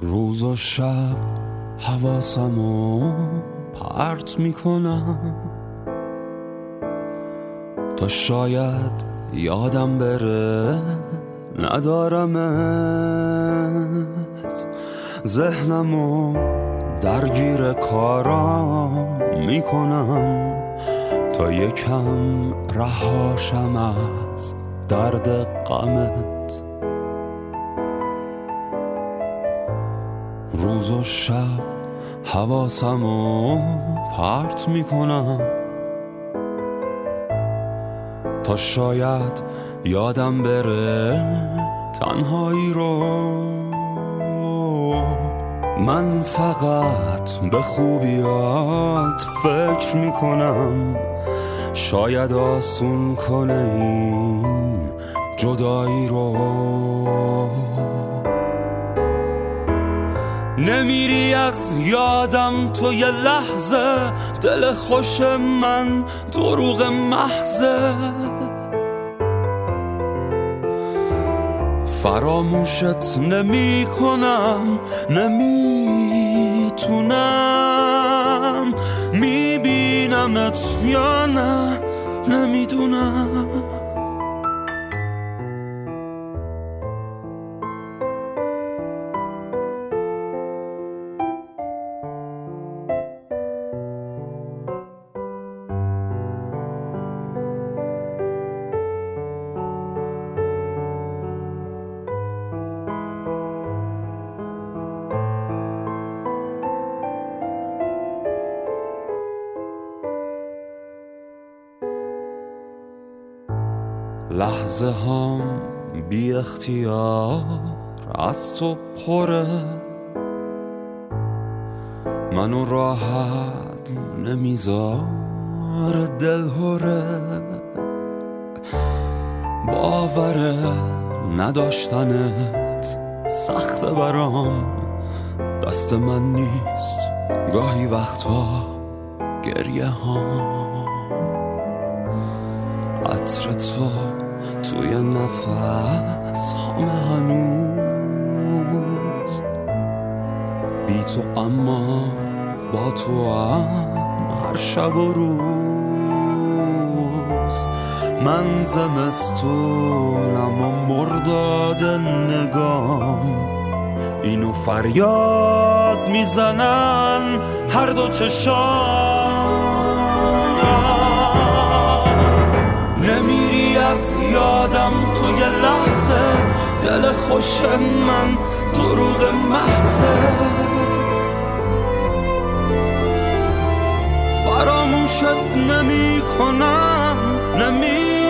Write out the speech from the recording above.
روز و شب حواسمو پرت میکنم تا شاید یادم بره ندارمت. ذهنمو درگیر کارام میکنم تا یکم رهاشم از درد غمت. روز و شب حواسمو پرت میکنم تا شاید یادم بره تنهایی رو. من فقط به خوبیات فکر میکنم، شاید آسون کنه این جدایی رو. نمیری از یادم تو یه لحظه، دل خوش من دروغ محضه. فراموشت نمی کنم، نمیتونم. میبینمت یا نه نمیدونم. لحظه هم بی اختیار از تو پره، منو راحت نمیذاره دلهوره. باور نداشتنت سخته برام، دست من نیست گاهی وقتا گریه ها. عطر تو توی نفس هم هنوز، بی تو اما با تو هم هر شب و روز. من زمستونم و مرداد نگام، اینو فریاد میزنن هر دو چشام. نمیری از یادم تو یه لحظه، دل خوش من دروغ محضه. فراموشت نمی کنم،